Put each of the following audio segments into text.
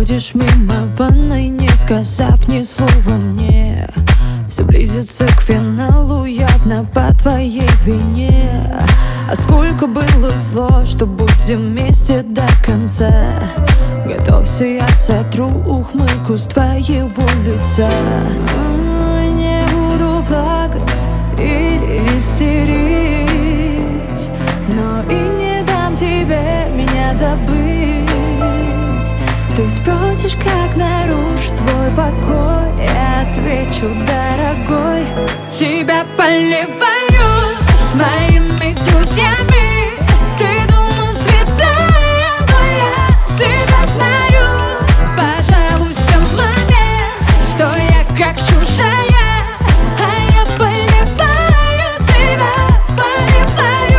проходишь мимо ванной, не сказав ни слова мне. Все близится к финалу, явно по твоей вине. А сколько было слов, что будем вместе до конца. Готовься, я сотру ухмылку с твоего лица. Не буду плакать или истерить, но и не дам тебе меня забыть. Ты спросишь, как нарушить твой покой, я отвечу, дорогой, тебя поливаю с моими друзьями. Ты думал, святая, но я себя знаю. Пожалуйста, мне, что я как чужая, а я поливаю тебя, поливаю.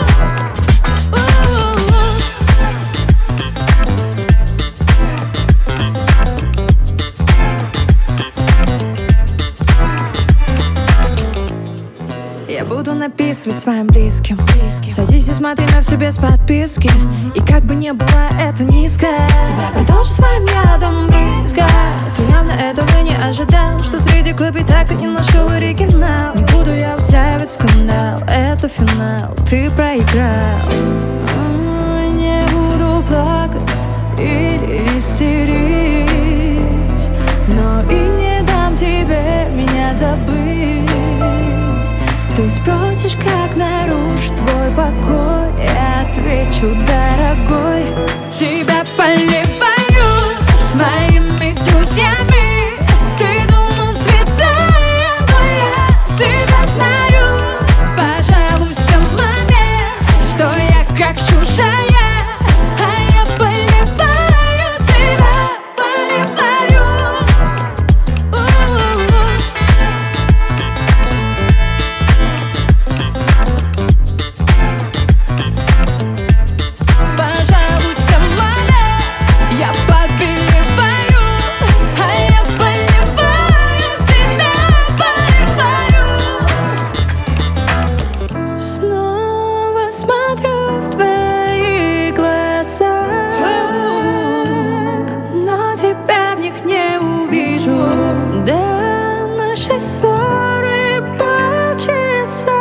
Я буду написывать своим близким. Садись и смотри на все без подписки. И как бы не было это низко, тебя продолжу своим ядом брызгать. Ты явно этого не ожидал, что среди клипов так и не нашел оригинал. Не буду я устраивать скандал, это финал, ты проиграл. Не буду плакать или истерить, но и не дам тебе меня забыть. Ты спросишь, как нарушить твой покой, я отвечу, дорогой, тебя поливаю с моими друзьями. Ты думал, святая, но я себя знаю. Пожалуйста, мне, что я как чужая, а я поливаю тебя, поливаю. Смотрю в твои глаза, но тебя в них не увижу. Да, наши ссоры полчаса,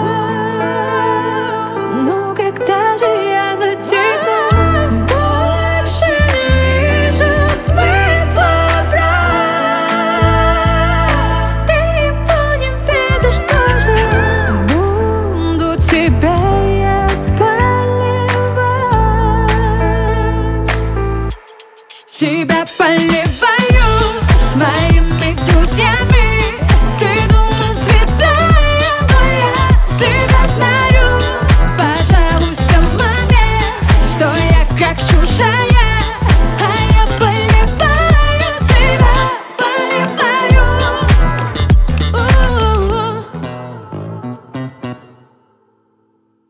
но когда же я затихну, больше не вижу смысла брать. Ты его не видишь тоже. Буду тебя тебя поливаю с моими друзьями.